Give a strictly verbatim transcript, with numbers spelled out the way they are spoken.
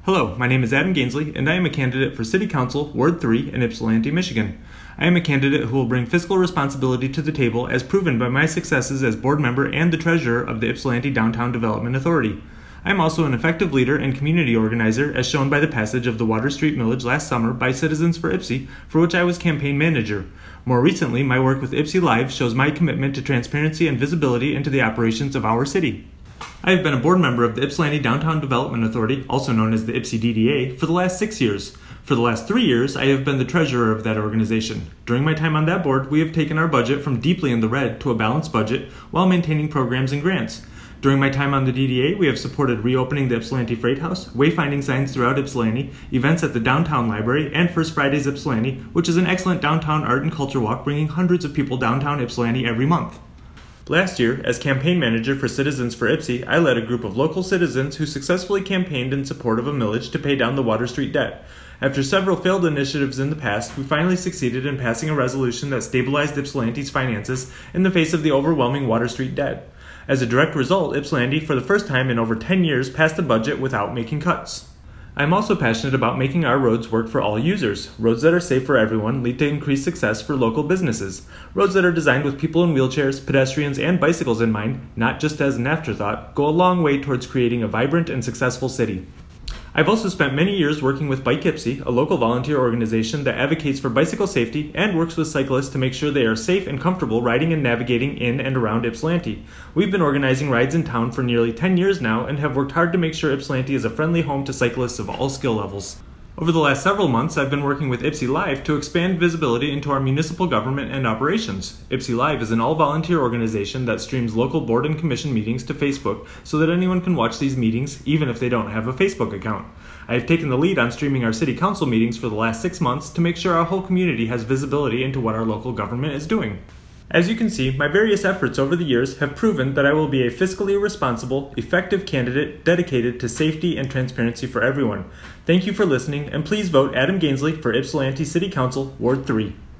Hello, my name is Adam Gainsley, and I am a candidate for City Council, Ward three in Ypsilanti, Michigan. I am a candidate who will bring fiscal responsibility to the table as proven by my successes as board member and the treasurer of the Ypsilanti Downtown Development Authority. I am also an effective leader and community organizer as shown by the passage of the Water Street Millage last summer by Citizens for Ypsi, for which I was campaign manager. More recently, my work with Ypsi Live shows my commitment to transparency and visibility into the operations of our city. I have been a board member of the Ypsilanti Downtown Development Authority, also known as the Ypsi D D A, for the last six years. For the last three years, I have been the treasurer of that organization. During my time on that board, we have taken our budget from deeply in the red to a balanced budget while maintaining programs and grants. During my time on the D D A, we have supported reopening the Ypsilanti Freight House, wayfinding signs throughout Ypsilanti, events at the Downtown Library, and First Fridays Ypsilanti, which is an excellent downtown art and culture walk bringing hundreds of people downtown Ypsilanti every month. Last year, as campaign manager for Citizens for Ypsi, I led a group of local citizens who successfully campaigned in support of a millage to pay down the Water Street debt. After several failed initiatives in the past, we finally succeeded in passing a resolution that stabilized Ypsilanti's finances in the face of the overwhelming Water Street debt. As a direct result, Ypsilanti, for the first time in over ten years, passed a budget without making cuts. I am also passionate about making our roads work for all users. Roads that are safe for everyone lead to increased success for local businesses. Roads that are designed with people in wheelchairs, pedestrians, and bicycles in mind, not just as an afterthought, go a long way towards creating a vibrant and successful city. I've also spent many years working with Bike Ypsi, a local volunteer organization that advocates for bicycle safety and works with cyclists to make sure they are safe and comfortable riding and navigating in and around Ypsilanti. We've been organizing rides in town for nearly ten years now and have worked hard to make sure Ypsilanti is a friendly home to cyclists of all skill levels. Over the last several months, I've been working with Ypsi Live to expand visibility into our municipal government and operations. Ypsi Live is an all-volunteer organization that streams local board and commission meetings to Facebook so that anyone can watch these meetings even if they don't have a Facebook account. I have taken the lead on streaming our city council meetings for the last six months to make sure our whole community has visibility into what our local government is doing. As you can see, my various efforts over the years have proven that I will be a fiscally responsible, effective candidate dedicated to safety and transparency for everyone. Thank you for listening, and please vote Adam Gainsley for Ypsilanti City Council, Ward three.